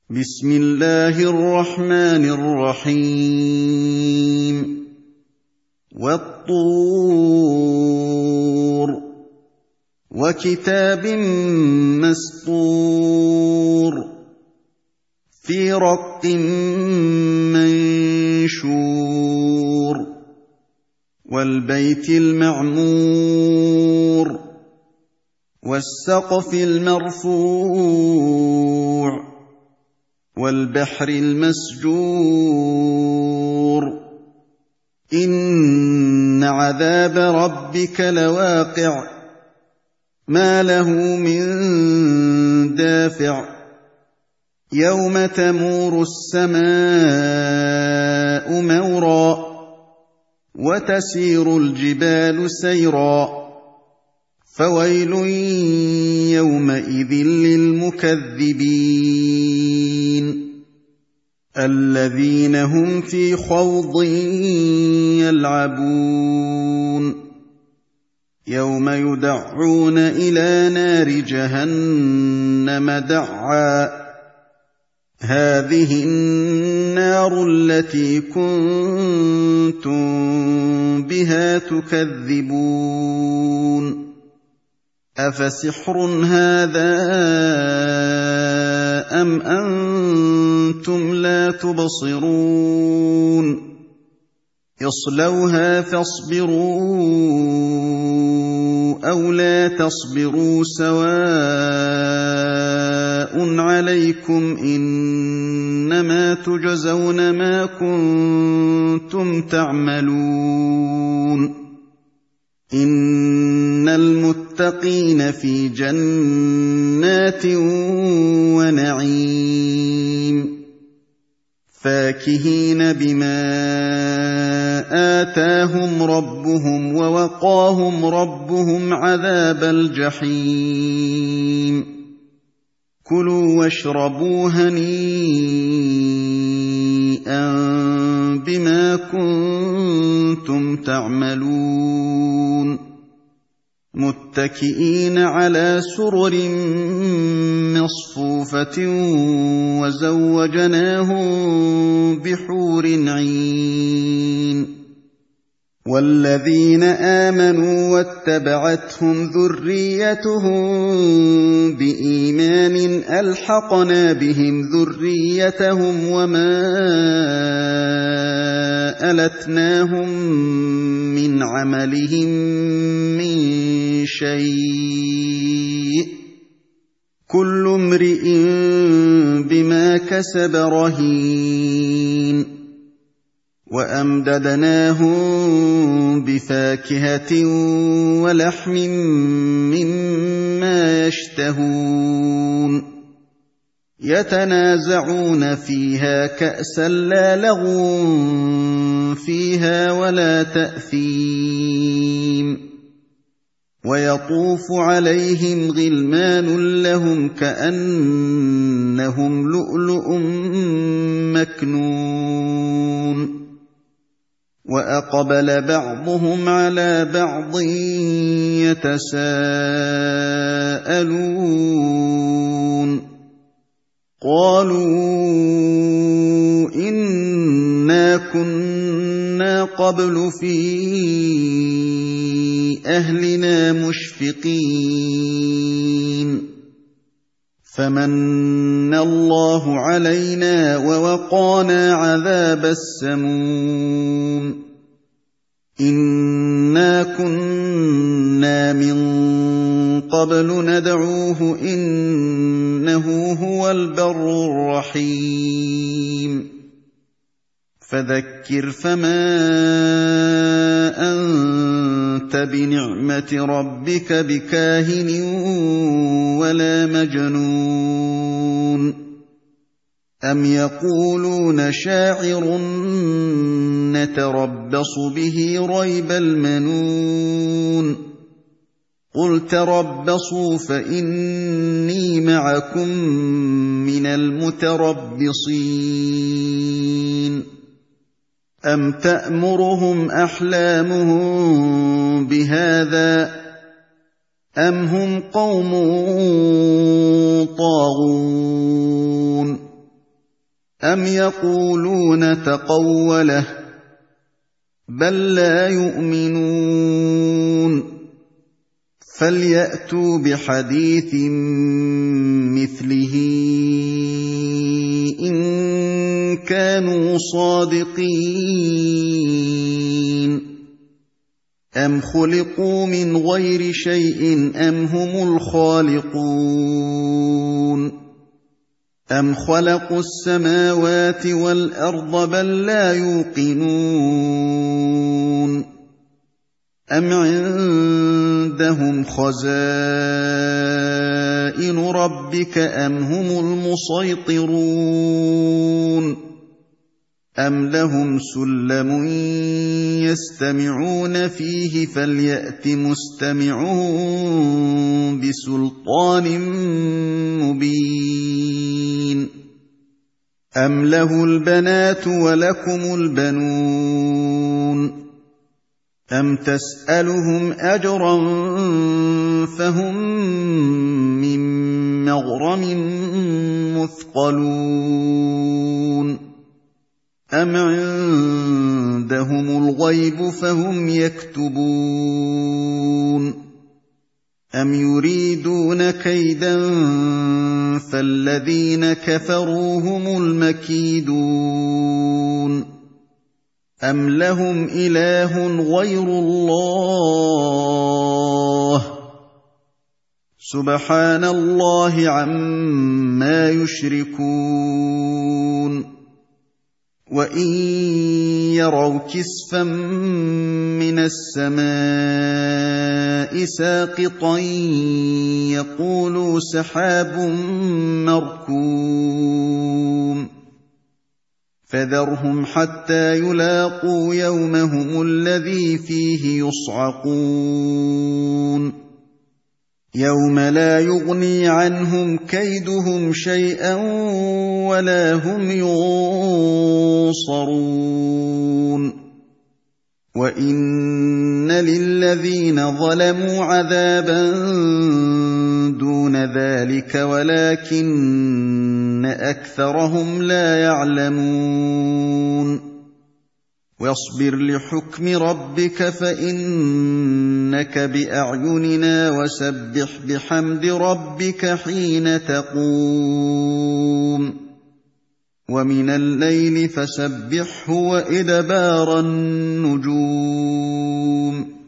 بسم الله الرحمن الرحيم والطور وكتاب مسطور في رق منشور والبيت المعمور والسقف المرفوع والبحر المسجور إن عذاب ربك لواقع ما له من دافع يوم تمور السماء مورا وتسير الجبال سيرا فويل يومئذ للمكذبين الذين هم في خوض يلعبون يوم يدعون إلى نار جهنم دعا هذه النار التي كنتم بها تكذبون أفسحر هذا أم أنتم لا تبصرون اصلوها فاصبروا أو لا تصبروا سواء عليكم إنما تجزون ما كنتم تعملون إن المتقين في جنات ونعيم فاكهين بما آتاهم ربهم ووقاهم ربهم عذاب الجحيم كلوا واشربوا هنيئا بما كنتم تعملون متكئين على سرر مصفوفة وزوجناهم بحور عين والذين آمنوا واتبعتهم ذريتهم بإيمان ألحقنا بهم ذريتهم وما ألتناهم من عملهم من شيء كل امرئ بما كسب رهين وأمددناهم بفاكهة ولحم مما يشتهون يتنازعون فيها كأسا لا لغو فيها ولا تأثيم ويطوف عليهم غلمان لهم كأنهم لؤلؤ مكنون وأقبل بعضهم على بعض يتساءلون قالوا إنا كنا قبل في أهلنا مشفقين فمن الله علينا ووقانا عذاب السموم إنا كنا من قبل ندعوه إنه هو البر الرحيم فذكر فما أنت بنعمة ربك بكاهن ولا مجنون أم يقولون شاعر نتربص به ريب المنون قل تربصوا فإني معكم من المتربصين أم تأمرهم أحلامهم بهذا أم هم قوم طاغون أَمْ يَقُولُونَ تَقَوَّلَهُ ۚ بَل لَّا يُؤْمِنُونَ فَلْيَأْتُوا بِحَدِيثٍ مِّثْلِهِ إِن كَانُوا صَادِقِينَ أَمْ خُلِقُوا مِنْ غَيْرِ شَيْءٍ أَمْ هُمُ الْخَالِقُونَ أَمْ خَلَقُوا السَّمَاوَاتِ وَالْأَرْضَ بَل لَّا يُوقِنُونَ أَمْ عِندَهُمْ خَزَائِنُ رَبِّكَ أَمْ هُمُ الْمُصَيْطِرُونَ أَمْ لَهُمْ سُلَّمٌ يَسْتَمِعُونَ فِيهِ فَلْيَأْتِ مُسْتَمِعُهُم بِسُلْطَانٍ مُّبِينٍ أَمْ لَهُ الْبَنَاتُ وَلَكُمُ الْبَنُونَ أَمْ تَسْأَلُهُمْ أَجْرًا فَهُم مِّن مَّغْرَمٍ مُّثْقَلُونَ أَمْ عِندَهُمُ الْغَيْبُ فَهُمْ يَكْتُبُونَ أَمْ يُرِيدُونَ كَيْدًا فَالَّذِينَ كَفَرُوا هُمُ الْمَكِيدُونَ أَمْ لَهُمْ إِلَٰهٌ غَيْرُ اللَّهِ سُبْحَانَ اللَّهِ عَمَّا يُشْرِكُونَ وَإِن يَرَوْا كِسْفًا مِّنَ السَّمَاءِ سَاقِطًا يَقُولُوا سَحَابٌ مَّرْكُومٌ فَذَرْهُمْ حَتَّىٰ يُلَاقُوا يَوْمَهُمُ الَّذِي فِيهِ يُصْعَقُونَ يَوْمَ لَا يُغْنِي عَنْهُمْ كَيْدُهُمْ شَيْئًا وَلَا هُمْ يُنصَرُونَ وَإِنَّ لِلَّذِينَ ظَلَمُوا عَذَابًا دُونَ ذَٰلِكَ وَلَٰكِنَّ أَكْثَرَهُمْ لَا يَعْلَمُونَ وَاصْبِرْ لِحُكْمِ رَبِّكَ فَإِنَّكَ بِأَعْيُنِنَا وَسَبِّحْ بِحَمْدِ رَبِّكَ حِينَ تَقُومُ وَمِنَ اللَّيْلِ فَسَبِّحْهُ وَإِدْبَارَ النُّجُومِ